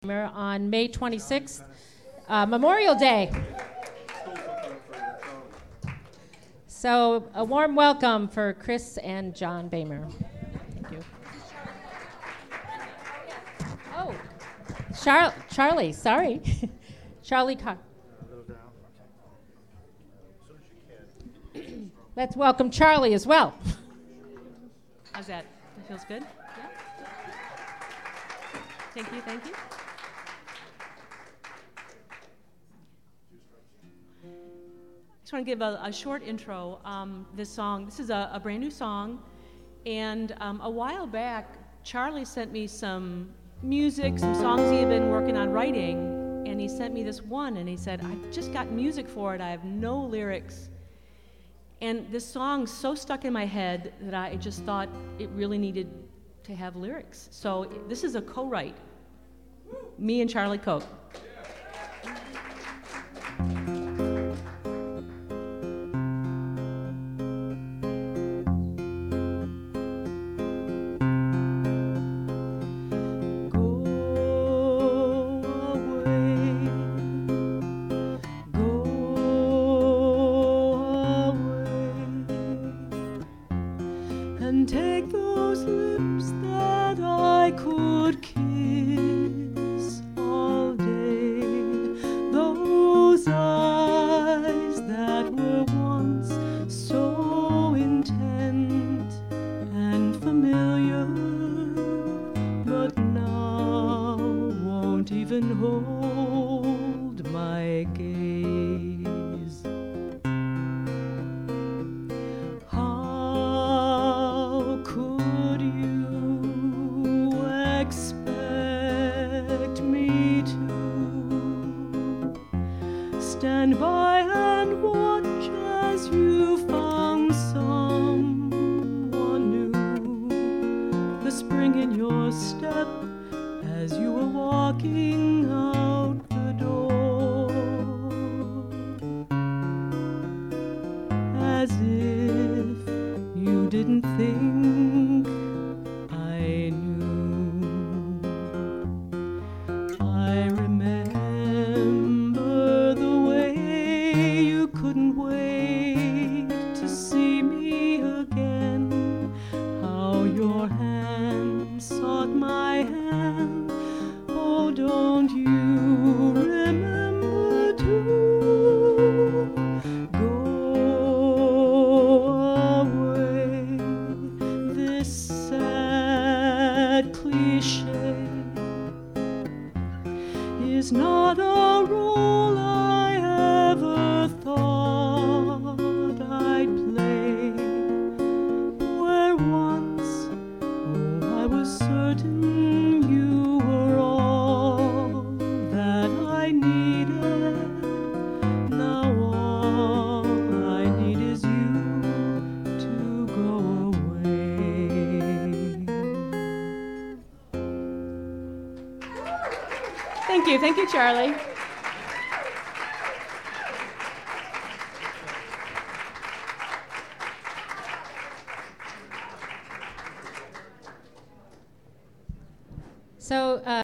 On May 26th, Memorial Day. So a warm welcome for Chris and John Boehmer. Thank you. Oh, Charlie, sorry. Charlie Cox. Let's welcome Charlie as well. How's that? That feels good? Yeah. Thank you, thank you. I just want to give a short intro. This is a brand new song, and a while back, Charlie sent me some music, some songs he had been working on writing, and he sent me this one, and he said, I just got music for it, I have no lyrics. And this song's so stuck in my head that I just thought it really needed to have lyrics. So this is a co-write, me and Charlie Koch. And take those lips that I could kiss all day, those eyes that were once so intent and familiar, but now won't even hold my gaze. Expect me to stand by and watch as you found someone new, the spring in your step as you were walking out the door, as if you didn't think I knew. I remember the way you couldn't wait to see me again, how your hand sought my hand. Oh, don't you remember to go away? This sad cliche is not a role I ever thought I'd play, where once, oh, I was certain you were all that I needed. Now all I need is you to go away. Thank you, Charlie. So